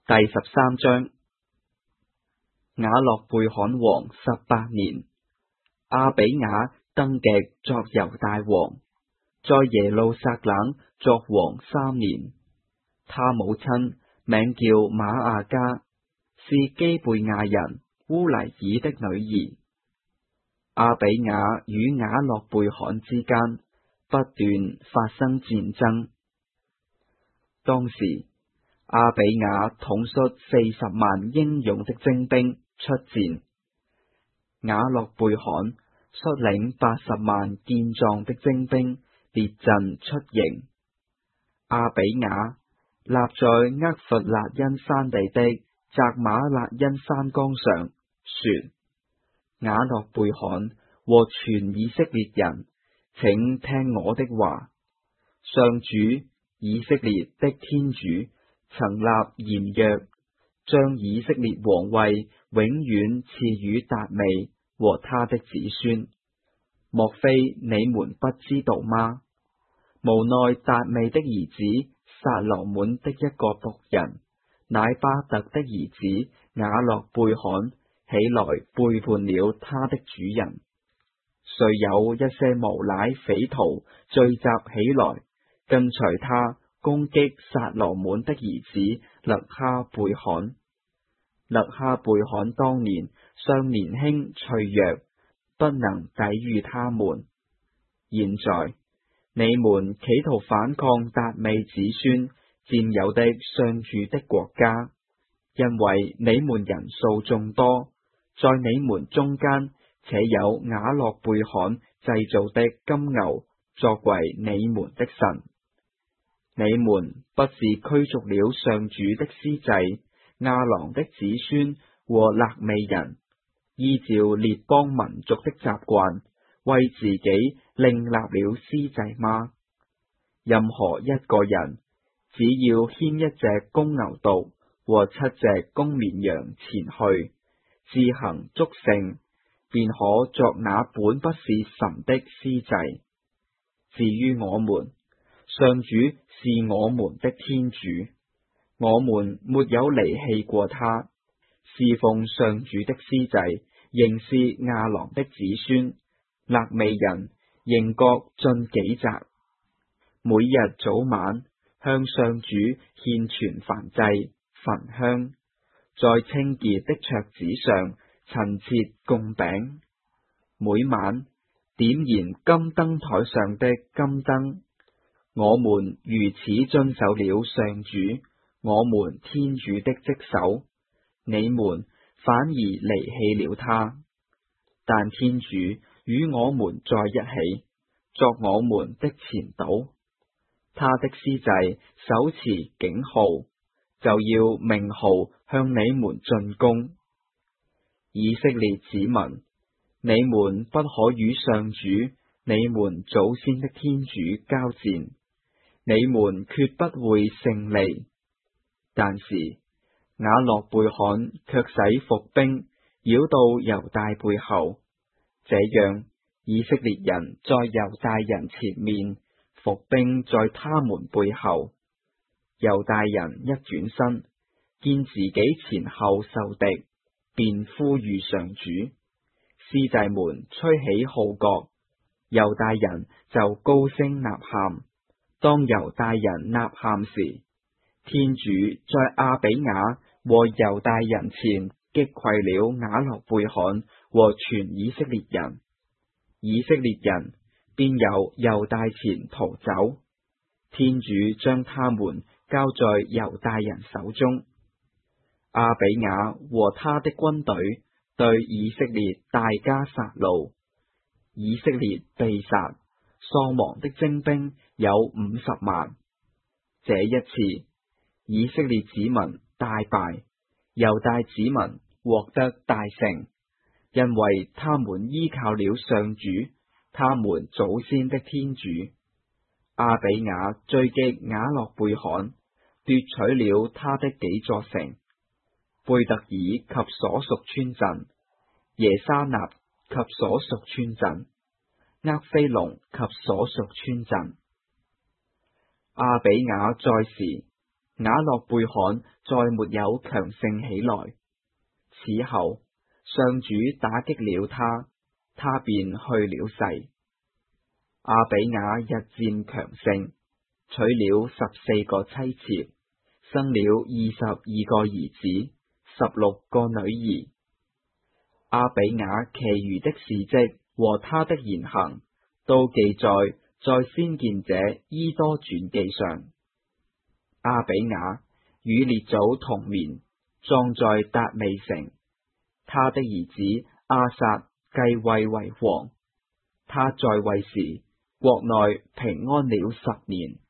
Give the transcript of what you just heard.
第13章。雅洛貝罕王18年，阿比雅登基作猶大王，在耶路撒冷作王3年。他母親名叫瑪亞加，是基貝亞人烏黎耳的女兒。阿比雅與雅洛貝罕之間不斷發生戰爭。當時阿比雅統率40萬英勇的精兵出戰，雅洛貝罕率領80萬健壯的精兵列陣出營。阿比雅立在厄弗辣因山地的扎馬勒因山崗上，說：雅洛貝罕和全以色列人，請聽我的話。上主以色列的天主曾立鹽約，將以色列王位永遠賜予達味和他的子孫。莫非你們不知道嗎？無奈達味的兒子撒羅滿的一個僕人乃巴特的兒子雅洛貝罕起來背叛了他的主人，遂有一些無賴匪徒聚集起來，跟隨他攻擊撒羅滿的兒子勒哈貝罕。勒哈貝罕當年尚年輕脆弱，不能抵禦他們。現在你們企圖反抗達味子孫佔有的上主的國家，因為你們人數眾多，在你們中間且有雅洛貝罕製造的金牛作為你們的神。你們不是驅逐了上主的司祭亞郎的子孫和肋未人，依照列邦民族的習慣，為自己另立了司祭嗎？任何一個人只要牽一隻公牛犢和7隻公綿羊前去，自行祝聖，便可作那本不是神的司祭。至於我們，上主是我們的天主，我們沒有離棄過他，侍奉上主的司祭仍是亞郎的子孫，肋未人仍各盡己責，每日早晚向上主獻全燔祭、焚香，在清潔的桌子上陳設供餅，每晚點燃金燈台上的金燈。我們如此遵守了上主我們天主的職守，你們反而離棄了他。但天主與我們在一起，作我們的前導。他的司祭手持警號，就要鳴號向你們進攻。以色列子民，你們不可與上主你們祖先的天主交戰，你們決不會勝利。但是雅洛貝罕卻使伏兵繞到猶大背後，這樣以色列人在猶大人前面，伏兵在他們背後。猶大人一轉身，見自己前後受敵，便呼籲上主。司祭們吹起號角，猶大人就高聲吶喊。當猶大人吶喊時，天主在阿比雅和猶大人前擊潰了雅洛貝罕和全以色列人，以色列人便由猶大前逃走。天主將他們交在猶大人手中。阿比雅和他的軍隊對以色列大加殺戮，以色列被殺，喪亡的精兵有50萬。這一次，以色列子民大敗，猶大子民獲得大勝，因為他們依靠了上主他們祖先的天主。阿比雅追擊雅洛貝罕，奪取了他的幾座城：貝特爾及所屬村鎮，耶沙納及所屬村鎮，厄非龍及所屬村鎮。阿比雅在時， 雅洛貝罕再沒有強盛起來。此後，上主打擊了他，他便去了世。阿比雅日漸強盛，娶了14個妻妾，生了22個兒子，16個女兒。阿比雅其餘的事蹟和他的言行，都記載在先見者伊多傳記上。阿比雅與列祖同眠，葬在達味城。他的兒子阿撒繼位為王。他在位時，國內平安了10年。